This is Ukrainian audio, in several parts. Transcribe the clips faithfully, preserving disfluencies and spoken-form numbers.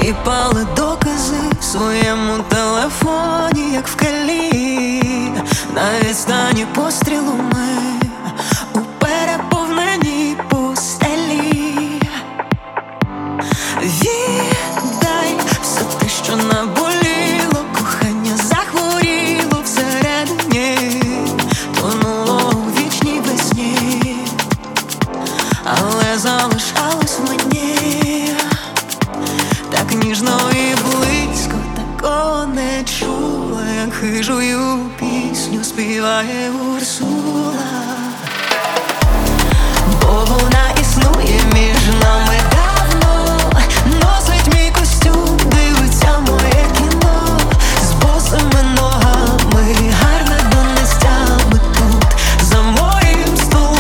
Кліпали докази в своєму телефоні, як в калі. На відстані пострілу ми у переповненій пустелі. Віддай все те, що наболіло, кохання захворіло всередині, тонуло у вічній весні, але залишалось в мені. Так ніжно і близько, такого не чула, як хижую пісню співає Урсула. Бо вона існує між нами давно, носить мій костюм, дивиться моє кіно з босими ногами, гарна до нестями тут, за моїм столом.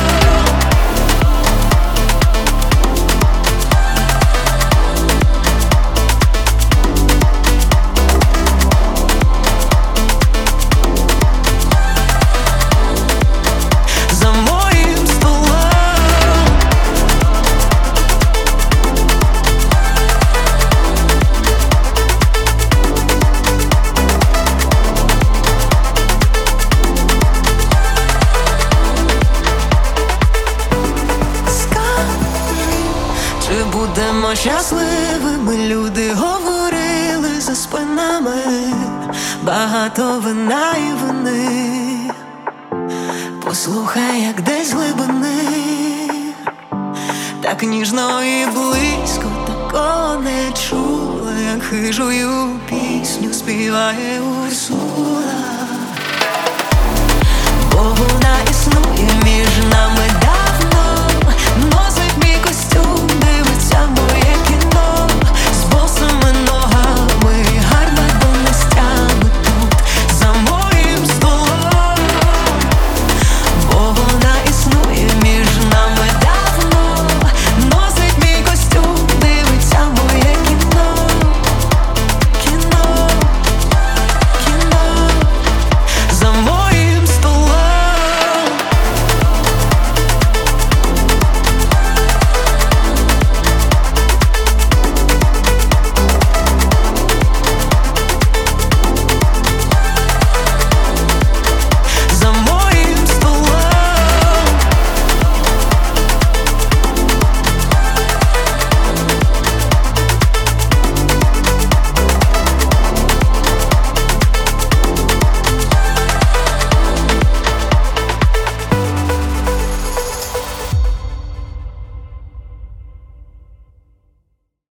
Чи будемо щасливими, люди говорили за спинами, багато вина і вини. Послухай, як десь глибини, так ніжно і близько, такого не чула, як хижую пісню співає Урсула. Бо вона